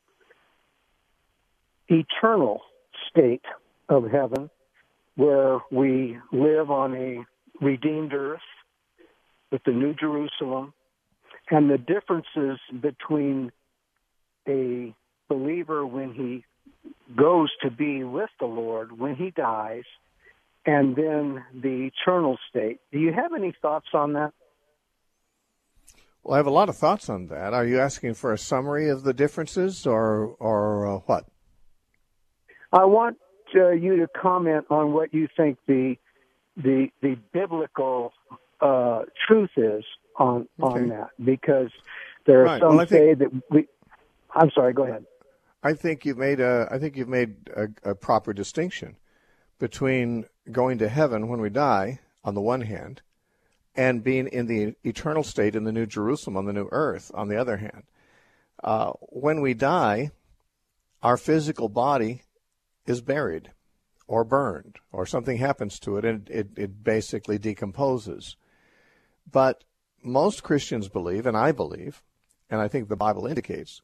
eternal state of heaven, where we live on a redeemed earth with the New Jerusalem, and the differences between a believer when he goes to be with the Lord, when he dies, and then the eternal state. Do you have any thoughts on that? Well, I have a lot of thoughts on that. Are you asking for a summary of the differences, or or uh, what? I want uh, you to comment on what you think the the the biblical uh, truth is on on Okay. that, because there are Right. some Well, I say think- that we. I'm sorry. Go ahead. I think you've made a I think you've made a, a proper distinction between going to heaven when we die on the one hand, and being in the eternal state in the New Jerusalem on the new earth on the other hand. Uh, when we die, our physical body is buried or burned, or something happens to it, and it, it basically decomposes. But most Christians believe, and I believe, and I think the Bible indicates,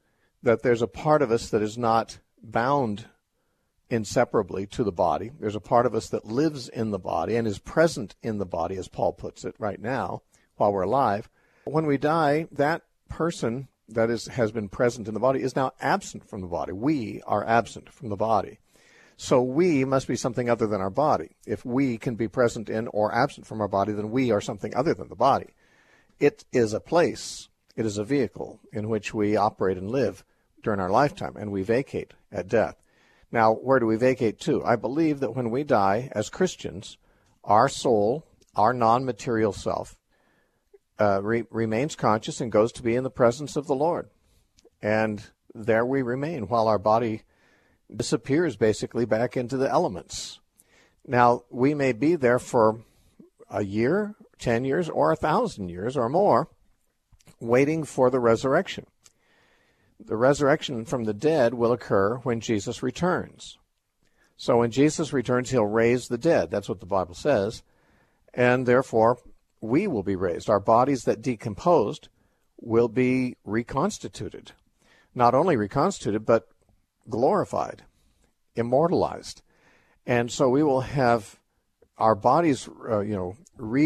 that there's a part of us that is not bound inseparably to the body. There's a part of us that lives in the body and is present in the body, as Paul puts it right now, while we're alive. When we die, that person that is has been present in the body is now absent from the body. We are absent from the body. So we must be something other than our body. If we can be present in or absent from our body, then we are something other than the body. It is a place, it is a vehicle in which we operate and live during our lifetime, and we vacate at death. Now, where do we vacate to? I believe that when we die as Christians, our soul, our non-material self, uh, re- remains conscious and goes to be in the presence of the Lord. And there we remain while our body disappears basically back into the elements. Now, we may be there for a year, ten years, or a thousand years or more, waiting for the resurrection. The resurrection from the dead will occur when Jesus returns. So when Jesus returns, he'll raise the dead. That's what the Bible says. And therefore, we will be raised. Our bodies that decomposed will be reconstituted. Not only reconstituted, but glorified, immortalized. And so we will have our bodies, uh, you know,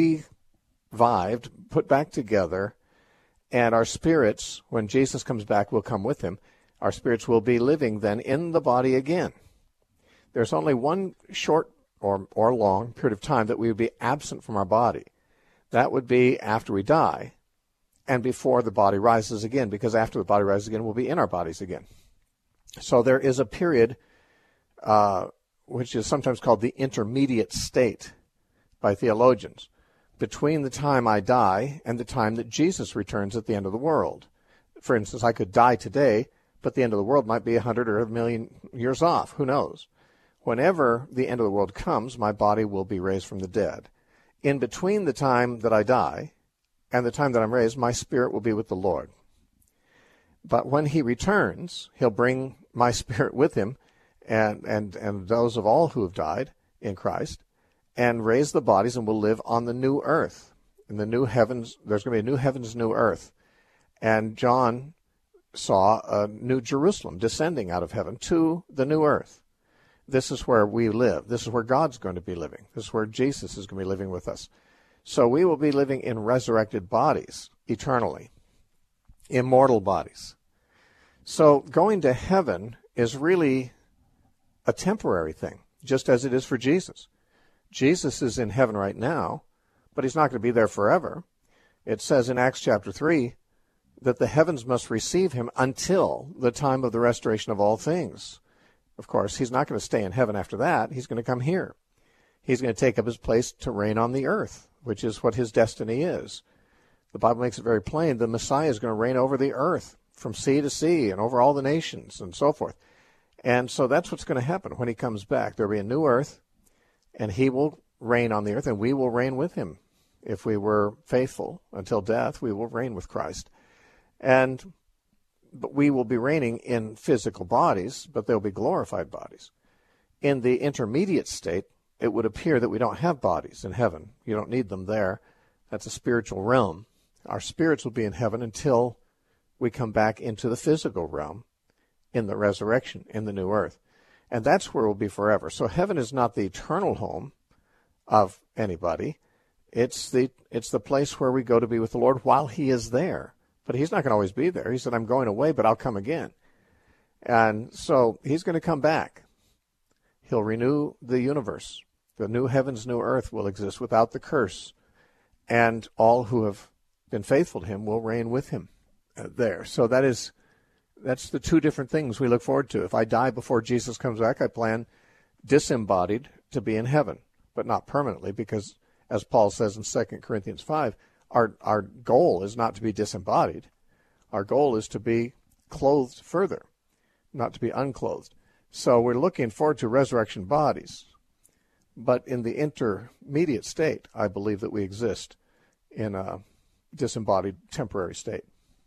revived, put back together, and our spirits, when Jesus comes back, will come with him. Our spirits will be living then in the body again. There's only one short or, or long period of time that we would be absent from our body. That would be after we die and before the body rises again, because after the body rises again, we'll be in our bodies again. So there is a period uh, which is sometimes called the intermediate state by theologians, between the time I die and the time that Jesus returns at the end of the world. For instance, I could die today, but the end of the world might be a hundred or a million years off. Who knows? Whenever the end of the world comes, my body will be raised from the dead. In between the time that I die and the time that I'm raised, my spirit will be with the Lord. But when he returns, he'll bring my spirit with him and, and, and those of all who have died in Christ, and raise the bodies, and will live on the new earth. In the new heavens, there's going to be a new heavens, new earth. And John saw a new Jerusalem descending out of heaven to the new earth. This is where we live. This is where God's going to be living. This is where Jesus is going to be living with us. So we will be living in resurrected bodies eternally, immortal bodies. So going to heaven is really a temporary thing, just as it is for Jesus. Jesus is in heaven right now, but he's not going to be there forever. It says in Acts chapter three that the heavens must receive him until the time of the restoration of all things. Of course, he's not going to stay in heaven after that. He's going to come here. He's going to take up his place to reign on the earth, which is what his destiny is. The Bible makes it very plain. The Messiah is going to reign over the earth from sea to sea and over all the nations and so forth. And so that's what's going to happen when he comes back. There will be a new earth, and he will reign on the earth, and we will reign with him. If we were faithful until death, we will reign with Christ. And but we will be reigning in physical bodies, but they'll be glorified bodies. In the intermediate state, it would appear that we don't have bodies in heaven. You don't need them there. That's a spiritual realm. Our spirits will be in heaven until we come back into the physical realm in the resurrection, in the new earth. And that's where we'll be forever. So heaven is not the eternal home of anybody. It's the it's the place where we go to be with the Lord while he is there. But he's not going to always be there. He said, I'm going away, but I'll come again. And so he's going to come back. He'll renew the universe. The new heavens, new earth will exist without the curse. And all who have been faithful to him will reign with him there. So that is, that's the two different things we look forward to. If I die before Jesus comes back, I plan disembodied to be in heaven, but not permanently, because as Paul says in Second Corinthians five, our, our goal is not to be disembodied. Our goal is to be clothed further, not to be unclothed. So we're looking forward to resurrection bodies. But in the intermediate state, I believe that we exist in a disembodied temporary state.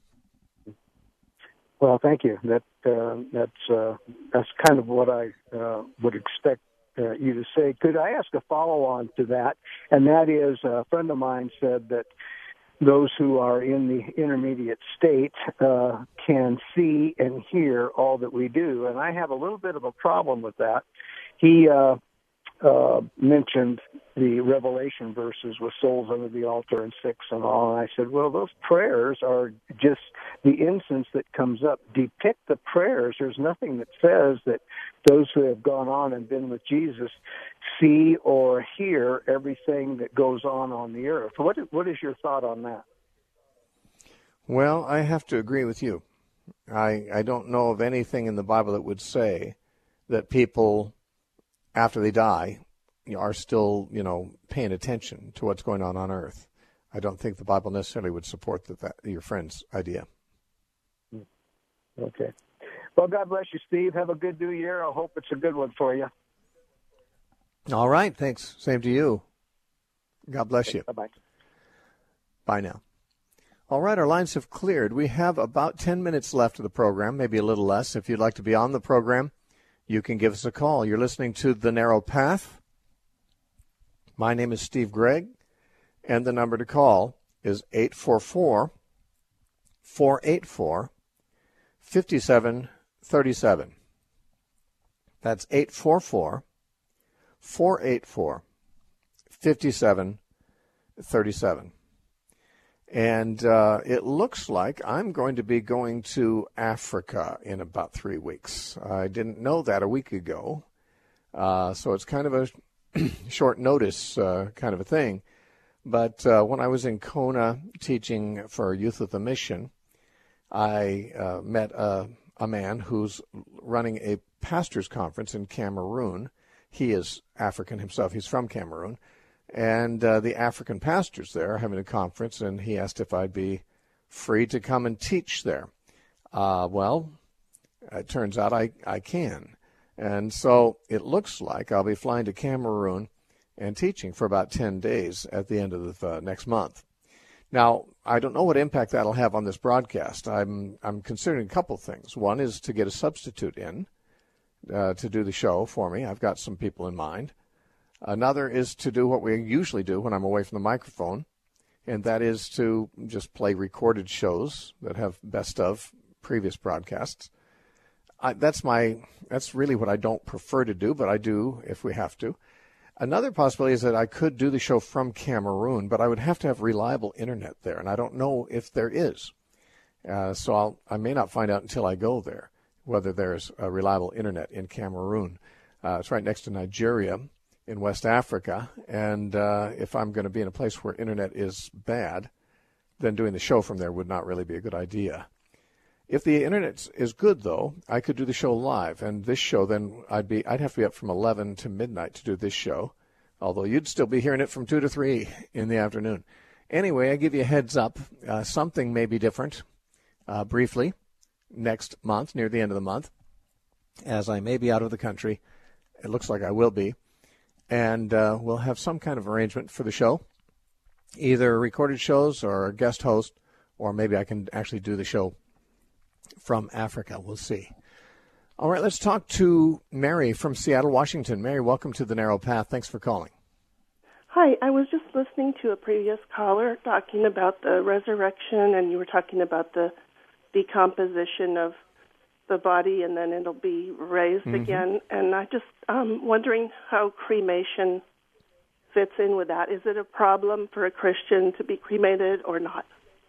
Well, thank you. That uh, that's uh, that's kind of what I uh, would expect uh, you to say. Could I ask a follow-on to that? And that is, a friend of mine said that those who are in the intermediate state uh, can see and hear all that we do. And I have a little bit of a problem with that. He uh, uh, mentioned the Revelation verses with souls under the altar and six and all. And I said, well, those prayers are just the incense that comes up. Depict the prayers. There's nothing that says that those who have gone on and been with Jesus see or hear everything that goes on on the earth. What is, what is your thought on that? Well, I have to agree with you. I I don't know of anything in the Bible that would say that people, after they die, are still, you know, paying attention to what's going on on earth. I don't think the Bible necessarily would support that, that your friend's idea. Okay. Well, God bless you, Steve. Have a good new year. I hope it's a good one for you. All right. Thanks. Same to you. God bless okay, you. Bye-bye. Bye now. All right. Our lines have cleared. We have about ten minutes left of the program, maybe a little less. If you'd like to be on the program, you can give us a call. You're listening to The Narrow Path. My name is Steve Gregg, and the number to call is eight four four, four eight four, five seven three seven. That's eight four four, four eight four, five seven three seven. And uh, it looks like I'm going to be going to Africa in about three weeks. I didn't know that a week ago, uh, so it's kind of a short notice uh, kind of a thing. But uh, when I was in Kona teaching for Youth with a Mission, I uh, met a, a man who's running a pastors' conference in Cameroon. He is African himself. He's from Cameroon. And uh, the African pastors there are having a conference, and he asked if I'd be free to come and teach there. Uh, well, it turns out I, I can. And so it looks like I'll be flying to Cameroon and teaching for about ten days at the end of the uh, next month. Now, I don't know what impact that'll have on this broadcast. I'm I'm considering a couple things. One is to get a substitute in uh, to do the show for me. I've got some people in mind. Another is to do what we usually do when I'm away from the microphone, and that is to just play recorded shows that have best of previous broadcasts. I, that's my that's really what I don't prefer to do, but I do if we have to. Another possibility is that I could do the show from Cameroon, but I would have to have reliable internet there, and I don't know if there is. Uh, so I'll, I may not find out until I go there whether there's a reliable internet in Cameroon. Uh, it's right next to Nigeria in West Africa, and uh, if I'm going to be in a place where internet is bad, then doing the show from there would not really be a good idea. If the internet is good, though, I could do the show live, and this show then I'd be I'd have to be up from eleven to midnight to do this show, although you'd still be hearing it from two to three in the afternoon. Anyway, I give you a heads up. Uh, something may be different uh, briefly next month, near the end of the month, as I may be out of the country. It looks like I will be. And uh, we'll have some kind of arrangement for the show, either recorded shows or a guest host, or maybe I can actually do the show from Africa. We'll see. All right, let's talk to Mary from Seattle, Washington. Mary, welcome to The Narrow Path. Thanks for calling. Hi, I was just listening to a previous caller talking about the resurrection, and you were talking about the decomposition of the body, and then it'll be raised mm-hmm. again. And I just um wondering how cremation fits in with that. Is it a problem for a Christian to be cremated or not?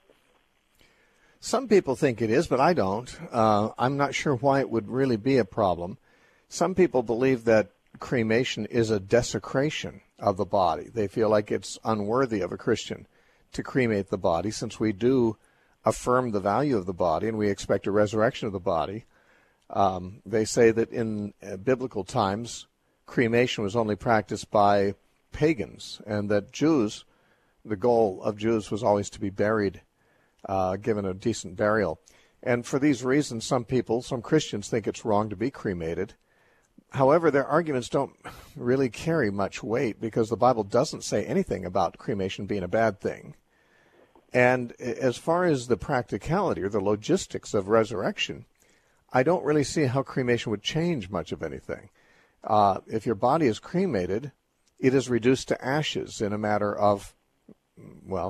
Some people think it is, but I don't. Uh, I'm not sure why it would really be a problem. Some people believe that cremation is a desecration of the body. They feel like it's unworthy of a Christian to cremate the body, since we do affirm the value of the body and we expect a resurrection of the body. Um, they say that in uh, biblical times, cremation was only practiced by pagans, and that Jews, the goal of Jews was always to be buried, uh, given a decent burial. And for these reasons, some people, some Christians, think it's wrong to be cremated. However, their arguments don't really carry much weight, because the Bible doesn't say anything about cremation being a bad thing. And as far as the practicality or the logistics of resurrection, I don't really see how cremation would change much of anything. Uh, if your body is cremated, it is reduced to ashes in a matter of, well,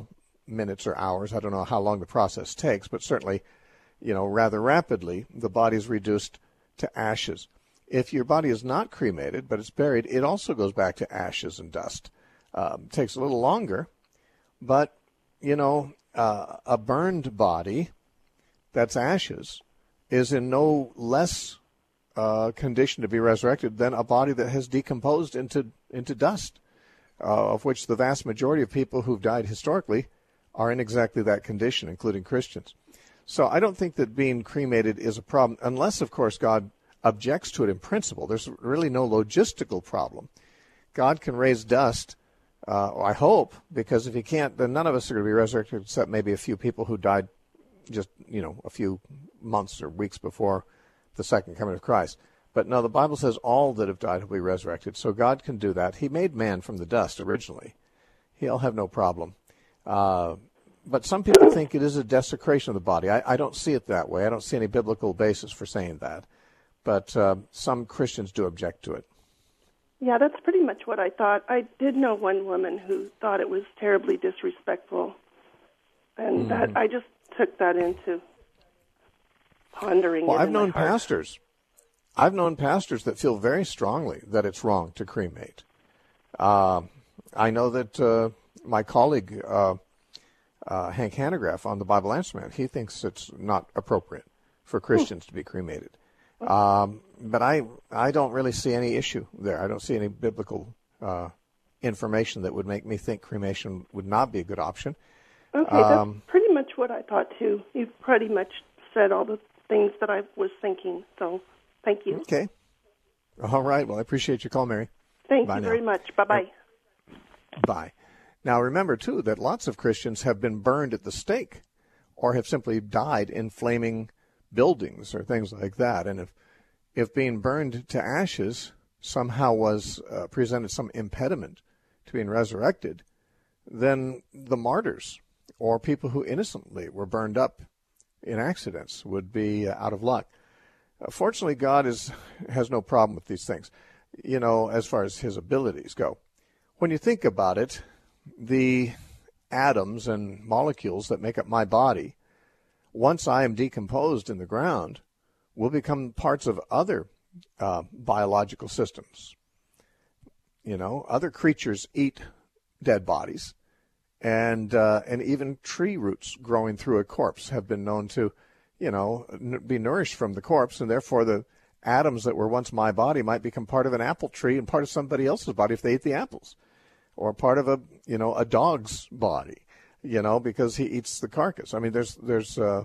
minutes or hours. I don't know how long the process takes, but certainly, you know, rather rapidly, the body is reduced to ashes. If your body is not cremated, but it's buried, it also goes back to ashes and dust. Um, takes a little longer, but, you know, uh, a burned body that's ashes is in no less uh, condition to be resurrected than a body that has decomposed into, into dust, uh, of which the vast majority of people who've died historically are in exactly that condition, including Christians. So I don't think that being cremated is a problem, unless, of course, God objects to it in principle. There's really no logistical problem. God can raise dust, uh, I hope, because if he can't, then none of us are going to be resurrected except maybe a few people who died just, you know, a few months or weeks before the second coming of Christ. But no, the Bible says all that have died will be resurrected, so God can do that. He made man from the dust originally. He'll have no problem. Uh, but some people think it is a desecration of the body. I, I don't see it that way. I don't see any biblical basis for saying that. But uh, some Christians do object to it. Yeah, that's pretty much what I thought. I did know one woman who thought it was terribly disrespectful, and mm. that I just took that into pondering. Well, it I've in known my heart. pastors. I've known pastors that feel very strongly that it's wrong to cremate. Uh, I know that uh, my colleague uh, uh, Hank Hanegraaff on the Bible Answer Man, he thinks it's not appropriate for Christians hmm. to be cremated. Um, but I I don't really see any issue there. I don't see any biblical uh, information that would make me think cremation would not be a good option. Okay, um, that's pretty much what I thought too. You've pretty much said all the things that I was thinking, so thank you. Okay. All right. Well, I appreciate your call, Mary. Thank Bye you now. very much. Bye-bye. Bye. Now, remember, too, that lots of Christians have been burned at the stake or have simply died in flaming buildings or things like that. And if if being burned to ashes somehow was uh, presented some impediment to being resurrected, then the martyrs or people who innocently were burned up in accidents would be uh, out of luck. Uh, fortunately, God is has no problem with these things, you know, as far as his abilities go. When you think about it, the atoms and molecules that make up my body, once I am decomposed in the ground, will become parts of other uh, biological systems. You know, other creatures eat dead bodies, and uh, and even tree roots growing through a corpse have been known to, you know, n- be nourished from the corpse, and therefore the atoms that were once my body might become part of an apple tree and part of somebody else's body if they ate the apples, or part of a, you know, a dog's body, you know, because he eats the carcass. I mean, there's there's uh,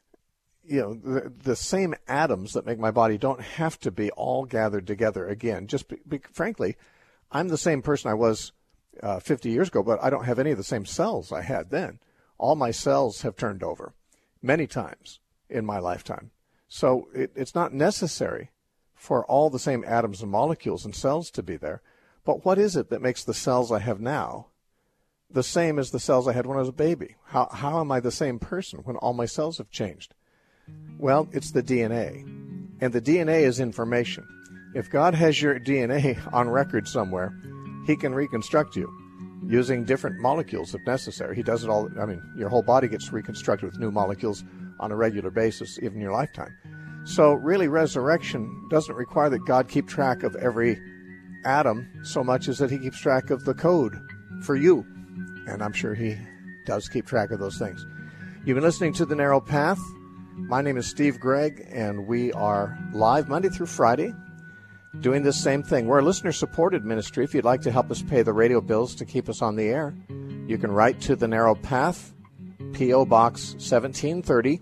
you know, the, the same atoms that make my body don't have to be all gathered together again. Just be, be, frankly, I'm the same person I was uh, fifty years ago, but I don't have any of the same cells I had then. All my cells have turned over many times in my lifetime. So it, it's not necessary for all the same atoms and molecules and cells to be there. But what is it that makes the cells I have now the same as the cells I had when I was a baby? How, how am I the same person when all my cells have changed? Well, it's the D N A. And the D N A is information. If God has your D N A on record somewhere, he can reconstruct you using different molecules if necessary. He does it all. I mean, your whole body gets reconstructed with new molecules on a regular basis, even in your lifetime. So really, resurrection doesn't require that God keep track of every atom so much as that he keeps track of the code for you. And I'm sure he does keep track of those things. You've been listening to The Narrow Path. My name is Steve Gregg, and we are live Monday through Friday doing this same thing. We're a listener-supported ministry. If you'd like to help us pay the radio bills to keep us on the air, you can write to The Narrow Path, P O. Box seventeen thirty,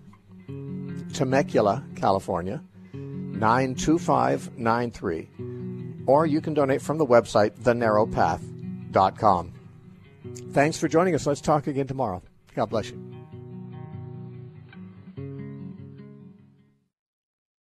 Temecula, California, nine two five nine three. Or you can donate from the website, the narrow path dot com. Thanks for joining us. Let's talk again tomorrow. God bless you.